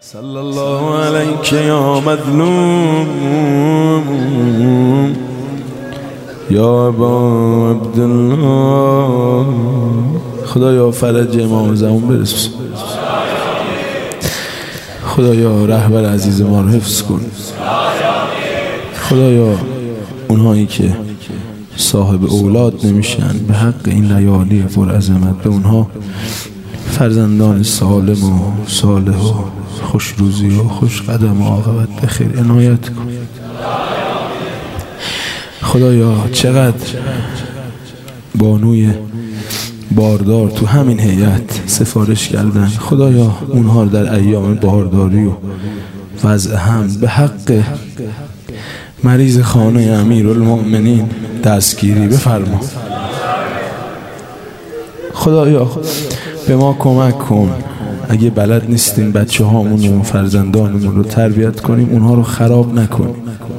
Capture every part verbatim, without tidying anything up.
صلی الله علیک یا مظلوم یا ابا عبدالله. خدایا فرج امام زمان برس، خدایا رهبر عزیز ما رو حفظ کن. خدایا اونهایی که صاحب اولاد نمیشن به حق این لیالی پر عظمت به اونها فرزندان سالم و صالح و خوش روزی و خوش قدم و عاقبت به خیر عنایت کن. خدایا چقدر بانوی باردار تو همین هیئت سفارش کردن، خدایا اونها رو در ایام بارداری و وضع هم به حق مریض خانه امیرالمؤمنین دستگیری بفرما. خدایا به ما کمک کن، اگه بلد نیستیم بچه هامون و فرزندانمون رو تربیت کنیم اونها رو خراب نکنیم.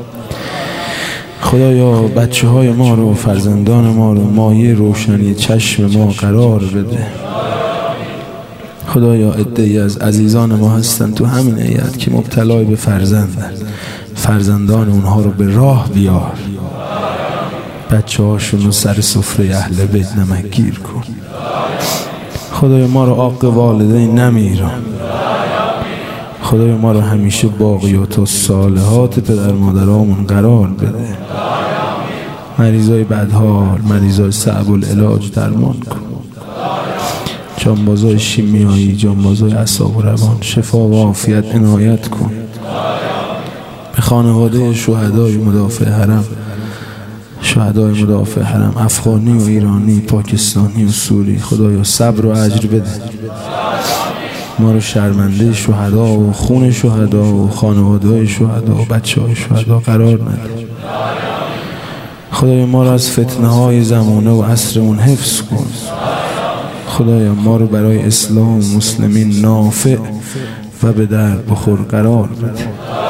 خدایا بچه های ما رو فرزندان ما رو مایه روشنی چشم ما قرار بده. خدایا عده‌ای از عزیزان ما هستن تو همین هیئت که مبتلای به فرزندن، فرزندان اونها رو به راه بیار، بچه هاشون رو سر سفره اهل بیت نمکگیر کن. خدایا ما رو عاق والدین نمیران، خدایا ما رو همیشه باقیات و صالحات پدر مادرامون قرار بده. مریضای بدحال، مریضای صعب العلاج درمان کن. جانبازای شیمیایی، جانبازای اعصاب و روان شفا و عافیت عنایت کن. به خانواده شهدای مدافع حرم، شهدای مدافع حرم افغانی و ایرانی، پاکستانی و سوری، خدایا صبر و اجر بده. ما رو شرمنده شهدا و خون شهدا و خانواده شهدا و بچه های شهدا قرار نده. خدایا ما رو از فتنه های زمانه و عصرمون حفظ کن. خدایا ما رو برای اسلام و مسلمین نافع و به در بخور قرار بده.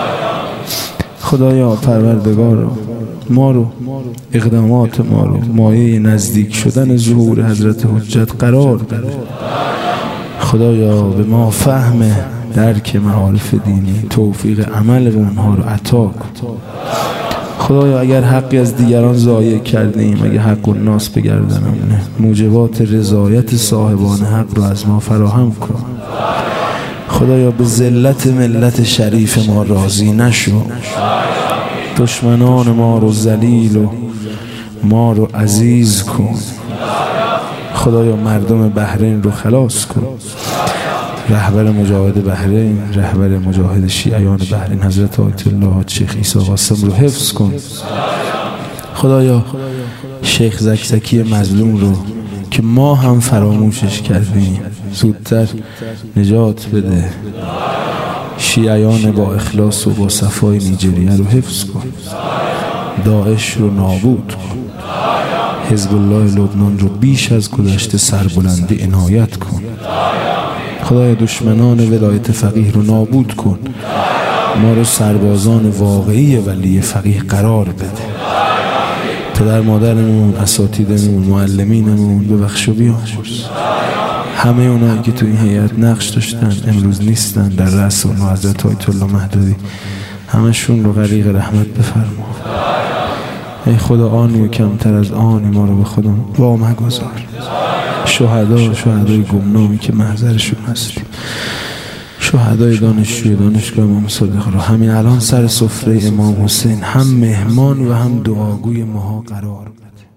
خدایا پروردگار ما رو اقدامات ما رو مایه نزدیک شدن ظهور حضرت حجت قرار بده. خدایا به ما فهم درک معارف دینی، توفیق عمل به اونها رو عطا کن. خدایا اگر حقی از دیگران ضایع کردیم، اگه حق الناس بگردنمونه، موجبات رضایت صاحبان حق رو از ما فراهم کن. خدایا به ذلت ملت شریف ما راضی نشو، دشمنان ما رو ذلیل و ما رو عزیز کن. خدایا مردم بحرین رو خلاص کن. رهبر مجاهد بحرین، رهبر مجاهد شیعیان بحرین حضرت آیت الله شیخ عیسی قاسم رو حفظ کن. خدایا شیخ زکزکی مظلوم رو که ما هم فراموشش کردیم زودتر نجات بده. شیعیان با اخلاص و با صفای نیجریه رو حفظ کن. داعش رو نابود کن. حزب الله لبنان رو بیش از گذشته سربلندی عنایت کن. خدایا دشمنان ولایت فقیه رو نابود کن. ما رو سربازان واقعی ولی فقیه قرار بده. پدر مادرمون، اساتیدمون، معلمینمون ببخش و بیامرز. همه اونایی که تو این هیئت نقش داشتن امروز نیستن، در رأس اونها حضرت آیت الله مهدوی، همشون رو غریق رحمت بفرما. ای خدا آنی و کمتر از آنی ما رو به خودم وام گذار. شهدا و شهدای گمنامی که محضرشون هستیم، شهدای دانشجوی دانشگاه امام صادق رو همین الان سر سفره امام حسین هم مهمان و هم دعاگوی ماها قرار بده.